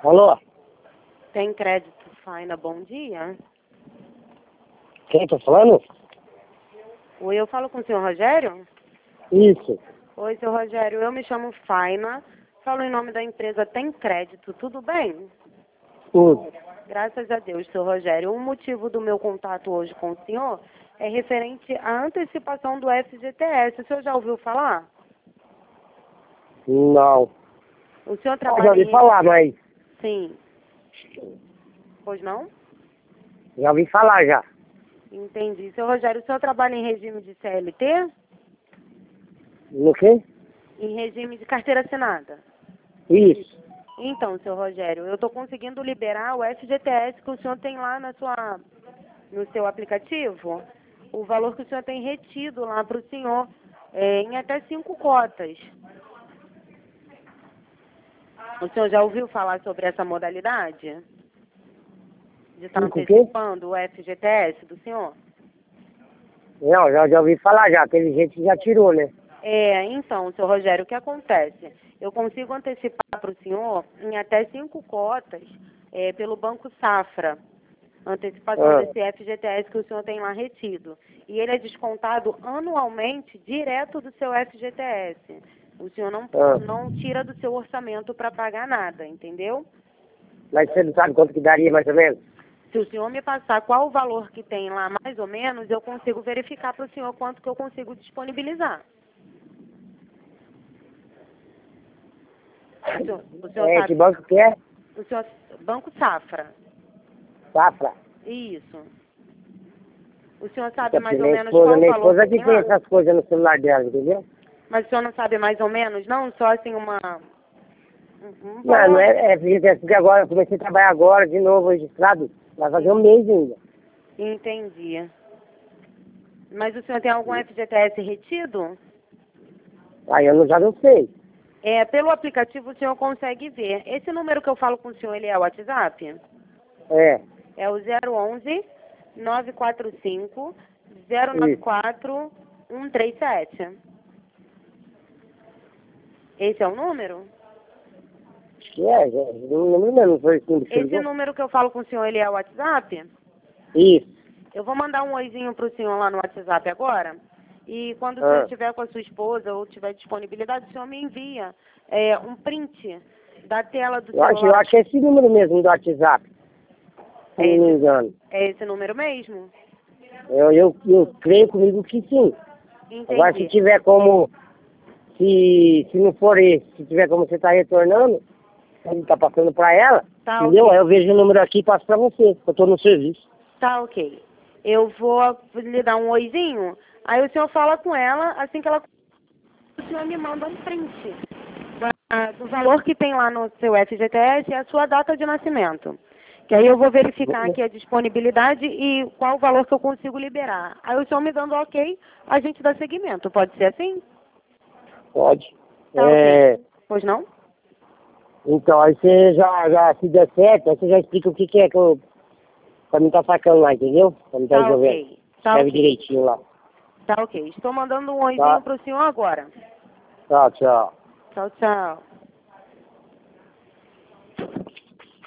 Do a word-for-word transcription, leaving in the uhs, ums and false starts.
Alô? Tem crédito Faina, bom dia. Quem tá falando? Oi, eu falo com o senhor Rogério? Isso. Oi, senhor Rogério, eu me chamo Faina, falo em nome da empresa Tem Crédito, tudo bem? Tudo. Graças a Deus, senhor Rogério. O motivo do meu contato hoje com o senhor é referente à antecipação do F G T S. O senhor já ouviu falar? Não. O senhor Eu trabalha já ouvi em... falar, mas... Sim. Pois não? Já ouvi falar, já. Entendi. Senhor Rogério, o senhor trabalha em regime de C L T? No quê? Em regime de carteira assinada? Isso. Então, senhor Rogério, eu estou conseguindo liberar o F G T S que o senhor tem lá na sua, no seu aplicativo, o valor que o senhor tem retido lá para o senhor, é, em até cinco cotas. O senhor já ouviu falar sobre essa modalidade? De estar Cinco o quê? antecipando o F G T S do senhor? Não, já, já ouvi falar, já. Teve gente que já tirou, né? É, então, senhor Rogério, o que acontece? Eu consigo antecipar para o senhor em até cinco cotas é, pelo Banco Safra, antecipação Ah. desse F G T S que o senhor tem lá retido. E ele é descontado anualmente direto do seu F G T S. O senhor não, Ah. não tira do seu orçamento para pagar nada, entendeu? Mas você não sabe quanto que daria, mais ou menos? Se o senhor me passar qual o valor que tem lá, mais ou menos, eu consigo verificar para o senhor quanto que eu consigo disponibilizar. O senhor, o senhor É, sabe, que banco que é? o senhor, Banco Safra, Safra. isso. O senhor sabe Porque mais ou minha menos esposa, qual o minha valor esposa que que tem tem lá? essas coisas no celular dela, entendeu? Mas o senhor não sabe mais ou menos, não? Só assim uma... Um, um Não, valor... não é, é porque porque agora, eu comecei a trabalhar agora, de novo, registrado. Vai fazer um mês ainda. Entendi. Mas o senhor tem algum F G T S retido? Aí eu não, já não sei. É, pelo aplicativo o senhor consegue ver. Esse número que eu falo com o senhor, ele é o WhatsApp? É, É o zero onze, nove quatro cinco, zero nove isso. quatro, um três sete. Esse é o número? Acho que é, já, não lembro mesmo, não foi assim que você Esse ligou? número que eu falo com o senhor, ele é o WhatsApp? Isso. Eu vou mandar um oizinho pro senhor lá no WhatsApp agora. E quando o senhor Ah. estiver com a sua esposa ou tiver disponibilidade, o senhor me envia é, um print da tela do Eu acho, eu celular. acho que é esse número mesmo do WhatsApp, se É não me esse, engano. é esse número mesmo? Eu, eu, eu creio comigo que sim. Agora, se Entendi. tiver como, se, se não for esse, se tiver como você tá retornando, ele tá passando pra ela, Tá entendeu? ok. Aí eu vejo o número aqui e passo pra você, eu tô no serviço. Tá ok. Eu vou lhe dar um oizinho, aí o senhor fala com ela, assim que ela... O senhor me manda um print da- do valor que tem lá no seu F G T S e a sua data de nascimento. Que aí eu vou verificar aqui a disponibilidade e qual o valor que eu consigo liberar. Aí o senhor me dando ok, a gente dá seguimento. Pode ser assim? Pode. Tá É, ok. Pois não? então, aí você já, já, se der certo, aí você já explica o que, que é que eu, pra mim tá sacando lá, entendeu? Pra mim tá Tá resolvendo. ok. Tá Escreve ok. direitinho lá. Tá ok. Estou mandando um oizinho Tá, pro senhor agora. tá, tchau. Tchau, tchau.